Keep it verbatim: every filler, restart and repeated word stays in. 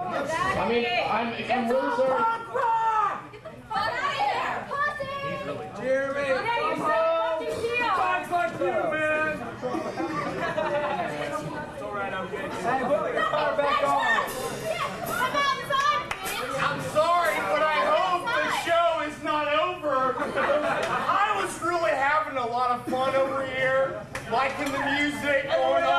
I mean, I'm, I'm really sorry. Punk rock! Get the fuck out of here! Pussy! He's really Jeremy! Yeah, you said fucking deal! Punks like you, man! It's alright, I'm good. Hey, put your car back on! Come outside, bitch! I'm sorry, but I hope the show is not over. I was really having a lot of fun over here, liking the music going